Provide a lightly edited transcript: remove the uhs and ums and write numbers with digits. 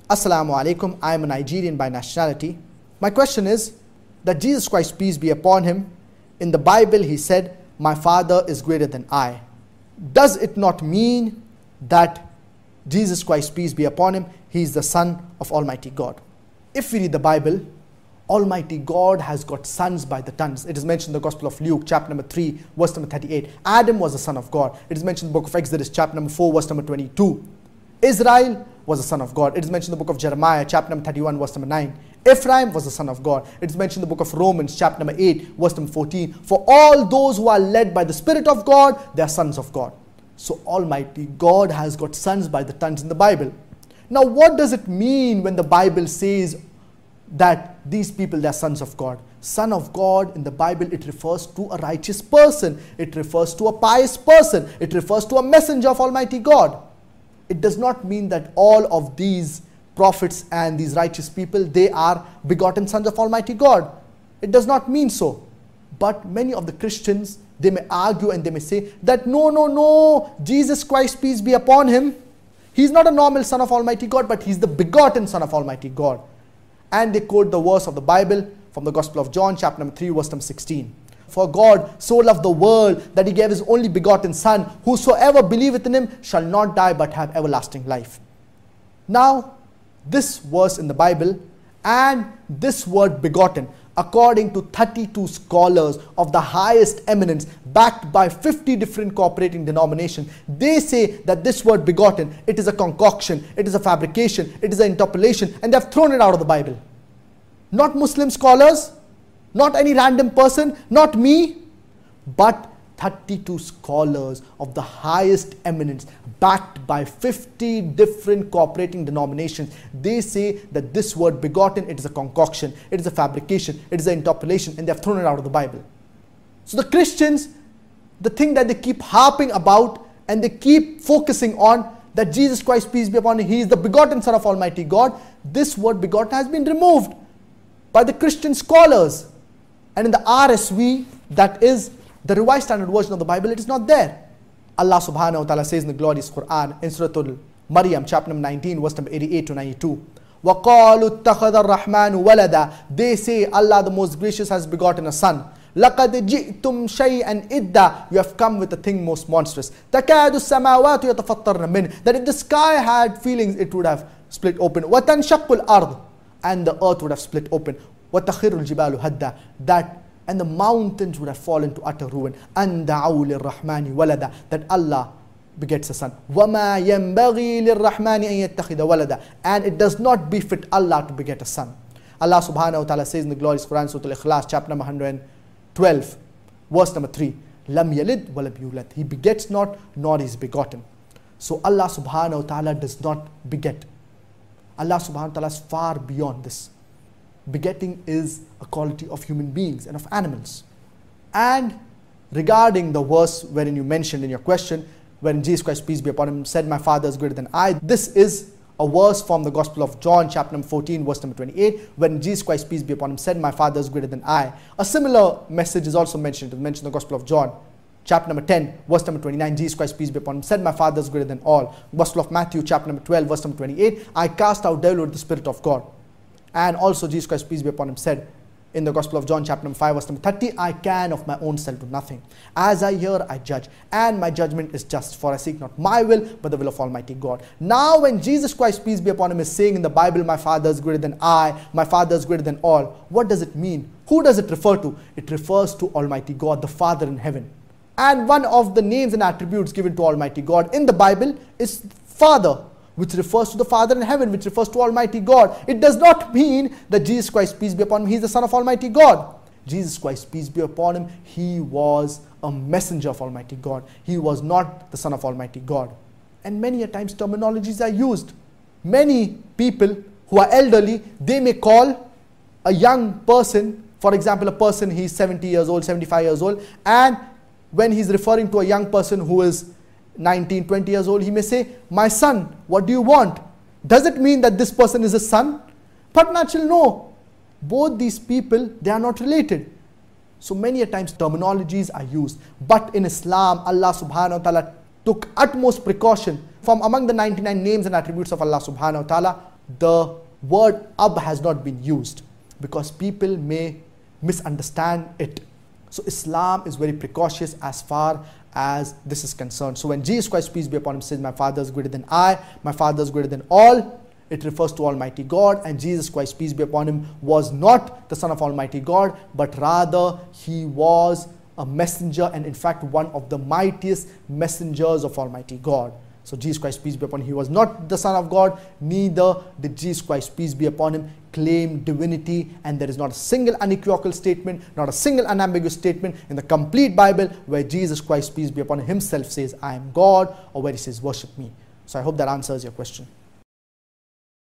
Assalamu alaikum, I am a Nigerian by nationality. My question is that Jesus Christ, peace be upon him, in the Bible he said, "My Father is greater than I." Does it not mean that Jesus Christ, peace be upon him, he is the Son of Almighty God? If we read the Bible, Almighty God has got sons by the tons. It is mentioned in the Gospel of Luke, chapter number 3, verse number 38. Adam was the son of God. It is mentioned in the book of Exodus, chapter number 4, verse number 22. Israel was the son of God. It is mentioned in the book of Jeremiah, chapter number 31, verse number 9. Ephraim was the son of God. It is mentioned in the book of Romans, chapter number 8, verse number 14. For all those who are led by the Spirit of God, they are sons of God. So Almighty God has got sons by the tons in the Bible. Now what does it mean when the Bible says that these people, they are sons of God? Son of God in the Bible, it refers to a righteous person. It refers to a pious person. It refers to a messenger of Almighty God. It does not mean that all of these prophets and these righteous people, they are begotten sons of Almighty God. It does not mean so. But many of the Christians, they may argue and they may say that no, Jesus Christ, peace be upon him, he's not a normal son of Almighty God, but he's the begotten son of Almighty God. And they quote the verse of the Bible from the Gospel of John, chapter number 3, verse number 16. For God so loved the world that he gave his only begotten Son. Whosoever believeth in him shall not die but have everlasting life. Now, this verse in the Bible and this word begotten, according to 32 scholars of the highest eminence, backed by 50 different cooperating denominations, they say that this word begotten, it is a concoction, it is a fabrication, it is an interpolation, and they have thrown it out of the Bible. Not Muslim scholars, not any random person, not me, but 32 scholars of the highest eminence, backed by 50 different cooperating denominations. They say that this word begotten, it is a concoction, it is a fabrication, it is an interpolation, and they have thrown it out of the Bible. So the Christians, the thing that they keep harping about and they keep focusing on, that Jesus Christ, peace be upon him, he is the begotten Son of Almighty God, this word begotten has been removed by the Christian scholars. And in the RSV, that is the Revised Standard Version of the Bible, it is not there. Allah subhanahu wa ta'ala says in the glorious Quran, in Surah Al-Maryam, chapter number 19, verse number 88 to 92. وَقَالُوا اتَّخَذَ الرَّحْمَنُ وَلَدًا. They say Allah the most gracious has begotten a son. لَقَدْ جِئْتُمْ شَيْئًا إِدًّا. You have come with a thing most monstrous. تَكَادُ السَّمَاوَاتُ يَتَفَطَّرْنَ مِنْهُ. That if the sky had feelings, it would have split open. وَتَنْشَقُّ الْأَرْضُ. And the earth would have split open. وَتَخِرُّ الْجِبَالُ هَدًّا. That and the mountains would have fallen to utter ruin. أَنْ دَعَوْا لِلرَّحْمَنِ وَلَدًا. That Allah begets a son. وَمَا يَنْبَغِي لِلرَّحْمَنِ أَنْ يَتَّخِذَ وَلَدًا. And it does not befit Allah to beget a son. Allah subhanahu wa ta'ala says in the glorious Quran, Surah Al-Ikhlas, chapter number 112, verse number 3. لَمْ يَلِدْ وَلَمْ يُولَدْ. He begets not, nor is begotten. So Allah subhanahu wa ta'ala does not beget. Allah subhanahu wa ta'ala is far beyond this. Begetting is a quality of human beings and of animals. And regarding the verse wherein you mentioned in your question, when Jesus Christ, peace be upon him, said, "My Father is greater than I," this is a verse from the Gospel of John, chapter number 14, verse number 28, when Jesus Christ, peace be upon him, said, "My Father is greater than I." A similar message is also mentioned. It is mentioned in the Gospel of John, chapter number 10, verse number 29, Jesus Christ, peace be upon him, said, "My Father is greater than all." Gospel of Matthew, chapter number 12, verse number 28, "I cast out devil with the Spirit of God." And also Jesus Christ, peace be upon him, said in the Gospel of John, chapter number 5, verse number 30, "I can of my own self do nothing. As I hear, I judge. And my judgment is just, for I seek not my will, but the will of Almighty God." Now when Jesus Christ, peace be upon him, is saying in the Bible, "My Father is greater than I, my Father is greater than all," what does it mean? Who does it refer to? It refers to Almighty God, the Father in heaven. And one of the names and attributes given to Almighty God in the Bible is Father, which refers to the Father in heaven, which refers to Almighty God. It does not mean that Jesus Christ, peace be upon him, he is the Son of Almighty God. Jesus Christ, peace be upon him, he was a messenger of Almighty God. He was not the Son of Almighty God. And many a times terminologies are used. Many people who are elderly, they may call a young person, for example, a person, he is 70 years old, 75 years old, and when he's referring to a young person who is 19, 20 years old, he may say, "My son, what do you want?" Does it mean that this person is a son? But naturally, no. Both these people, they are not related. So many a times terminologies are used. But in Islam, Allah subhanahu wa ta'ala took utmost precaution. From among the 99 names and attributes of Allah subhanahu wa ta'ala, the word Ab has not been used, because people may misunderstand it. So Islam is very precautious as far as this is concerned. So when Jesus Christ, peace be upon him, says, my Father is greater than I, my Father is greater than all, it refers to Almighty God. And Jesus Christ, peace be upon him, was not the Son of Almighty God, but rather he was a messenger, and in fact one of the mightiest messengers of Almighty God. So Jesus Christ, peace be upon him, he was not the Son of God, neither did Jesus Christ, peace be upon him, claim divinity. And there is not a single unequivocal statement, not a single unambiguous statement in the complete Bible where Jesus Christ, peace be upon him, himself says, I am God, or where he says, worship me. So I hope that answers your question.